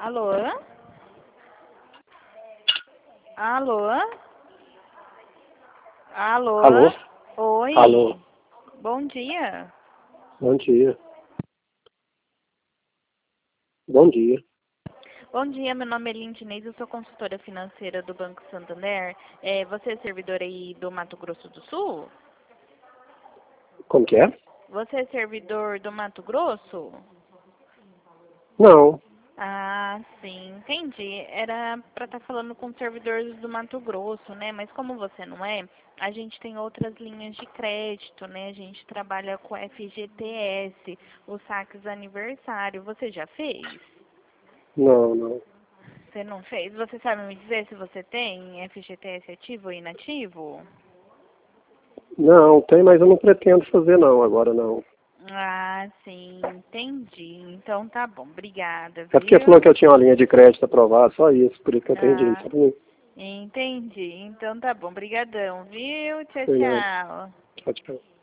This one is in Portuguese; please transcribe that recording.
Alô? Alô? Alô? Alô? Oi. Alô? Bom dia. Bom dia. Bom dia. Bom dia, meu nome é Lindinês, eu sou consultora financeira do Banco Santander. Você é servidor aí do Mato Grosso do Sul? Como que é? Você é servidor do Mato Grosso? Não. Ah, sim, entendi. Era para estar falando com servidores do Mato Grosso, né? Mas como você não é, a gente tem outras linhas de crédito, né? A gente trabalha com FGTS, os saques aniversário. Você já fez? Não. Você não fez? Você sabe me dizer se você tem FGTS ativo ou inativo? Não, tem, mas eu não pretendo fazer não, agora não. Ah, sim, entendi. Então tá bom, obrigada, É porque falou que viu? eu tinha uma linha de crédito aprovada, só isso, por isso que eu atendi. Ah, Sabe? entendi. Então tá bom, brigadão, viu? Tchau, Foi nada. tchau. Tchau, tchau.